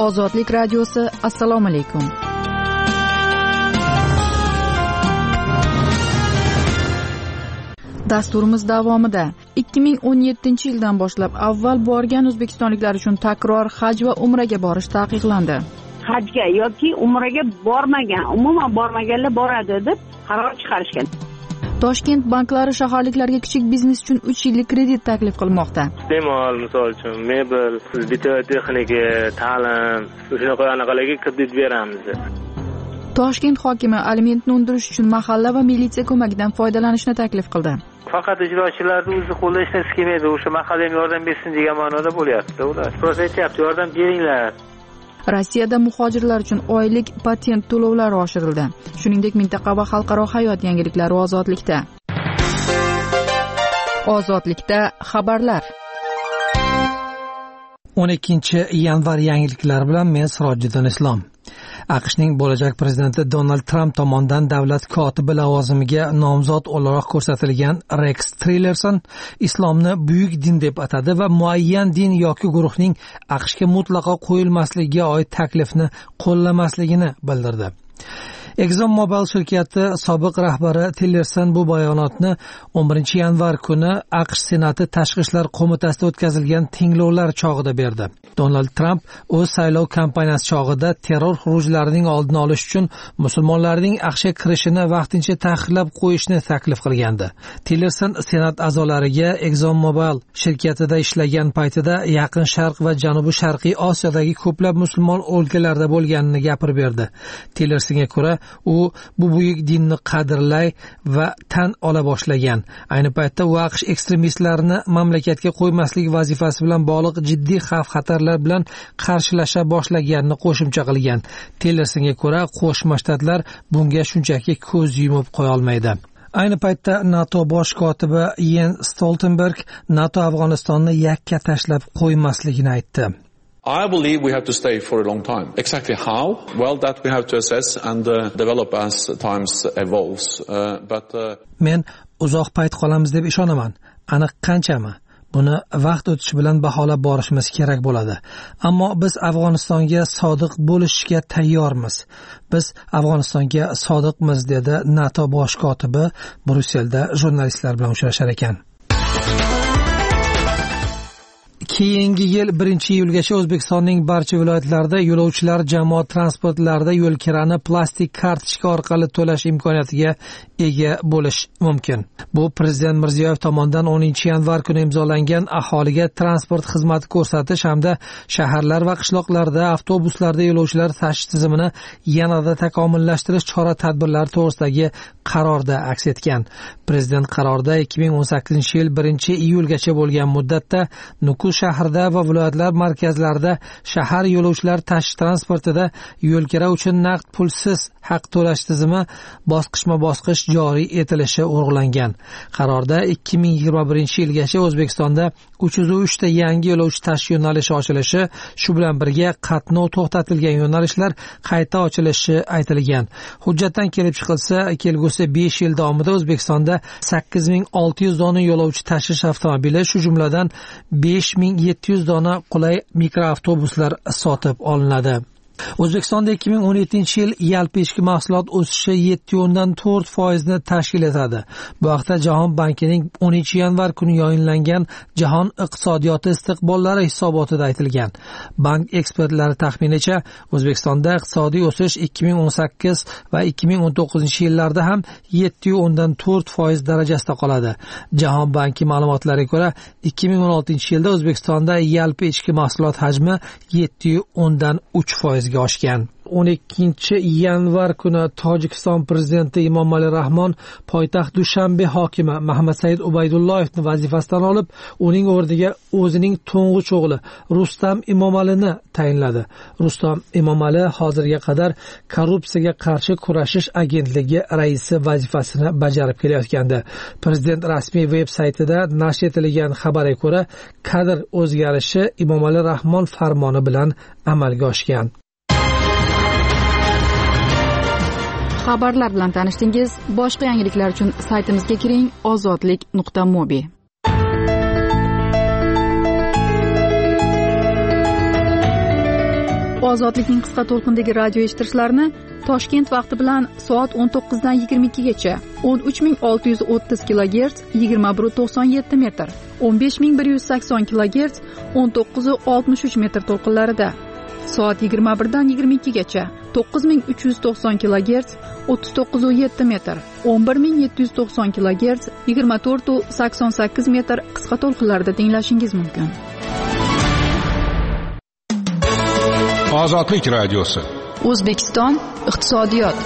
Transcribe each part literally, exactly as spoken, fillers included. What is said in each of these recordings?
Ozodlik radiosi, assalomu alaykum. Dasturimiz davomida ikki ming o'n yettinchi yildan boshlab avval borgan o'zbekistonliklar uchun takror haj va umraga borish taqiqlandi. Hajga yoki umraga bormagan, umuman bormaganlar boradi deb qaror chiqarishgan. Toshkent banklari shaharliklarga kichik biznes uchun uch yillik kredit taklif qilmoqda. Iste'mol, misol uchun mebel, bitta texnika, ta'lim, shunaqa anaqalarga kredit beramiz. Toshkent hokimi alimentni undirish uchun mahalla va militsiya ko'magidan foydalanishni taklif qildi. Faqat ijrochilarning o'zi qo'lda ishlashisi kelmaydi, o'sha mahalla ham yordam bersin degan ma'noda bo'lyapti. Ular prosta aytyapti, yordam beringlar. Rossiyada muhojirlar uchun oylik patent to'lovlari oshirildi. Shuningdek, mintaqa va xalqaro hayot yangiliklari ozodlikda. Ozodlikda xabarlar. o'n ikkinchi yanvar yangiliklari bilan men Sirojiddin Islom. AQShning bo'lajak prezidenti Donald Trump tomonidan davlat kotibi lavozimiga nomzod o'laroq ko'rsatilgan Rex Tillerson islomni buyuk din deb atadi va muayyan din yoki guruhning AQShga mutlaqo qo'yilmasligiga oid taklifni qo'llamasligini bildirdi. ExxonMobil shirkati sobiq rahbari Tillerson bu bayonotni o'n birinchi yanvar kuni AQSh Senati Tashqi ishlar qo'mitasida o'tkazilgan tinglovlar chog'ida berdi. Donald Trump o'z saylov kampaniyasi chog'ida terror xurujlarining oldini olish uchun musulmonlarning AQShga kirishini vaqtincha taqiqlab qo'yishni taklif qilgandi. Tillerson Senat a'zolariga ExxonMobil shirkatida ishlagan paytida Yaqin Sharq va Janubi Sharqiy Osiyodagi ko'plab musulmon o'lkalarda bo'lganini gapirib berdi. Tillersonga ko'ra, u bu buyuk dinni qadrlay va tan ola boshlagan. Ayni paytda u AQSh ekstremistlarini mamlakatga qo'ymaslik vazifasi bilan bog'liq jiddiy xavf-xatarlar bilan qarshilasha boshlaganini qo'shimcha qilgan. Tillersonga ko'ra, Qo'shma Shtatlar bunga shunchaki ko'z yumib qo'ya olmaydi. Ayni paytda NATO bosh kotibi Jens Stoltenberg NATO Afg'onistonni yakka tashlab qo'ymasligini aytdi. I believe we have to stay for a long time. Exactly how? Well, that we have to assess and uh, develop as times evolves. Uh, but uh... Men uzoq payt qolamiz deb ishonaman. Aniq qanchami? Buni vaqt o'tishi bilan baholab borishimiz kerak bo'ladi. Ammo biz Afg'onistonga sodiq bo'lishga tayyormiz. Biz Afg'onistonga sodiqmiz, dedi NATO bosh kotibi Brusselda jurnalistlar bilan uchrashar ekan. Keyingi yil birinchi iyulgacha O'zbekistonning barcha viloyatlarida yo'lovchilar jamoat transportlarida yo'l kirani plastik kartochka orqali to'lash imkoniyatiga ega bo'lish mumkin. Bu Prezident Mirziyoyev tomonidan o'ninchi yanvar kuni imzolangan aholiga transport xizmati ko'rsatish hamda shaharlar va qishloqlarda avtobuslarda yo'lovchilar tashish tizimini yanada takomillashtirish chora-tadbirlari to'g'risidagi qarorda aks etgan. Prezident qarorda ikki ming o'n sakkizinchi yil birinchi iyulgacha bo'lgan muddatda Nukus shahrida va viloyatlar markazlarida shahar yo'lovchilar tashish transportida yo'lkira uchun naqd pulsiz haq to'lash tizimi bosqichma-bosqich joriy etilishi urg'ulangan. Qarorda ikki ming yigirma birinchi yilgacha O'zbekistonda uch yuz uch ta yangi yo'lovchi tashish yo'nalishi ochilishi, shu bilan birga qatnov to'xtatilgan yo'nalishlar qayta ochilishi aytilgan. Hujjatdan kelib chiqilsa, kelgusi besh yil davomida O'zbekistonda sakkiz ming olti yuz dona yo'lovchi tashish avtomobili, shu jumladan besh ming yetti yuz dona qulay mikroavtobuslar sotib olinadi. O'zbekistonda ikki ming o'n yettinchi yil yalpi ichki mahsulot o'sishi yetti o'ndan to'rt foiz ni tashkil etadi. Bu haqda Jahon bankining o'ninchi yanvar kuni yayınlangan Jahon iqtisodiyoti istiqbollari hisobotida aytilgan. Bank ekspertlari taxminicha O'zbekistonda iqtisodiy o'sish ikki ming o'n sakkiz va ikki ming o'n to'qqizinchi yillarda ham yetti o'ndan to'rt foiz darajasida qoladi. Jahon banki ma'lumotlariga ko'ra, ikki ming o'n oltinchi yilda O'zbekistonda yalpi ichki mahsulot hajmi yetti o'ndan uch foiz ga oshgan. o'n ikkinchi yanvar kuni Tojikiston prezidenti Emomali Rahmon poytaxt Dushanbe hokimi Mahamadsaid Ubaydulloyevni vazifasidan olib, uning o'rniga o'zining to'ng'ich o'g'li Rustam Emomalini tayinladi. Rustam Emomali hozirga qadar korrupsiyaga qarshi kurashish agentligi raisi vazifasini bajarib kelayotgandi. Prezident rasmiy veb-saytida nashr etilgan xabarga ko'ra, kadr o'zgarishi Emomali Rahmon farmoni bilan amalga oshgan. Xabarlar bilan tanishdingiz. Boshqa yangiliklar uchun saytimizga kiring ozodlik nuqta mobi. Ozodlikning qisqa to'lqindagi radio eshittirishlarni Toshkent vaqti bilan soat o'n to'qqizdan yigirma ikkigacha o'n uch ming olti yuz o'ttiz kilogerts yigirma bir to'qson yetti metr, o'n besh ming bir yuz sakson kilogerts o'n to'qqiz oltmish uch metr to'lqinlarida, soat yigirma birdan yigirma ikkigacha to'qqiz ming uch yuz to'qson kilogerts o'ttiz to'qqiz yetti metr, o'n bir ming yetti yuz to'qson kilogerts yigirma to'rt sakson sakkiz metr qisqa to'lqinlarda tinglashingiz mumkin. Ozodlik radiosi. O'zbekiston iqtisodiyot.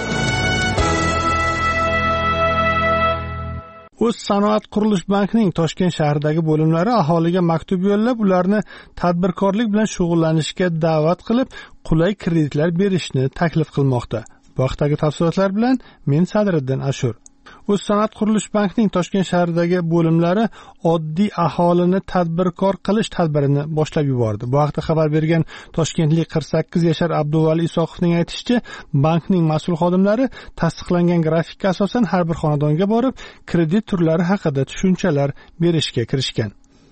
O'z sanoat qurilish bankining Toshkent shahridagi bo'limlari aholiga maktub yo'llab, ularni tadbirkorlik bilan shug'ullanishga da'vat qilib, qulay kreditlar berishni taklif qilmoqda. Bu haqdagi tafsilotlar bilan men Sadriddin Ashur. O'z sanoat qurilish bankining Toshkent shahridagi bo'limlari oddiy aholini tadbirkor qilish tadbirini boshlab yubordi. Bu haqda xabar bergan toshkentlik qirq sakkiz yashar Abduvali Isoqovning aytishicha, bankning mas'ul xodimlari tasdiqlangan grafikka asosan har bir xonadonga borib, kredit turlari haqida tushunchalar berishga kirishgan,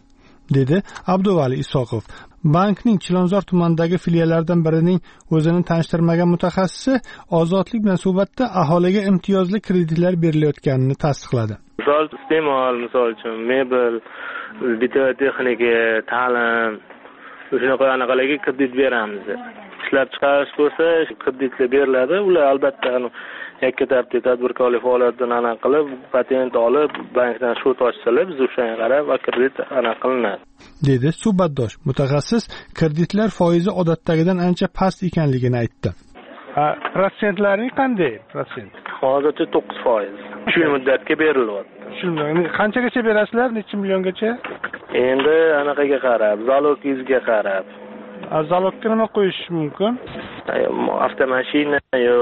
dedi Abduvali Isoqov. Bankning Chilonzor tumanidagi filiallaridan birining o'zini tanishtirmagan mutaxassisi Ozodlik bilan suhbatda aholiga imtiyozli kreditlar berilayotganini tasdiqladi. Misol iste'mol, misol uchun mebel, bitiyor texnika, ta'lim, shunaqa anaqalarga kredit beramiz. Ishlab chiqarish bo'lsa, kreditlar beriladi. Ular albatta yakka tartibda tadbirkorlik faoliyatidan aniq qilib, patent olib, bankdan shot ochsalar, biz o'shanga qarab kredit aniq qilinadi, dedi suhbatdosh. Mutaxassis kreditlar foizi odatdagidan ancha past ekanligini aytdi. Ha, protsentlaring qanday? Protsent. Hozircha to'qqiz foiz. uch yil muddatga berilyapti. Shunday. Qanchagacha berasizlar? Necha milliongacha? Endi anaqaga qarab, zalogingizga qarab. Zalogga nima qo'yish mumkin? Avtomashina yo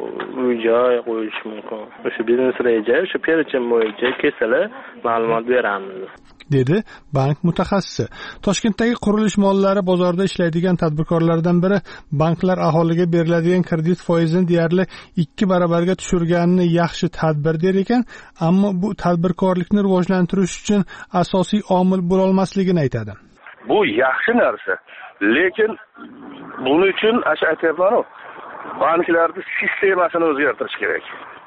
uy-joy qo'yish mumkin. O'sha biznes reja, o'sha perchim bo'yicha kesalar ma'lumot beramiz, dedi bank mutaxassisi. Toshkentdagi qurilish mollari bozorida ishlaydigan tadbirkorlardan biri banklar aholiga beriladigan kredit foizini deyarli ikki barobarga tushirganini yaxshi tadbir der ekan, ammo bu tadbirkorlikni rivojlantirish uchun asosiy omil bo'la olmasligini aytadi. Bu yaxshi narsa, lekin buning uchun ash aytayapman-ku, banklarning sistemasini o'zgartirish kerak.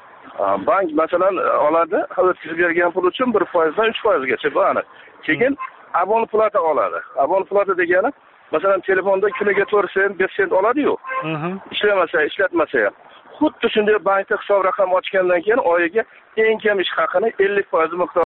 Bank masalan oladi, o'tkazib bergan pul uchun bir foizdan uch foizgacha bani. Keyin abon plata oladi. Abon plata degani, masalan telefonda kuniga to'rt sent, besh sent oladi-yu. Ishlamasa, ishlatmasa ham. Xuddi shunday bankda hisob raqam ochgandan keyin oyiga eng kam ish haqini ellik foiz miqdor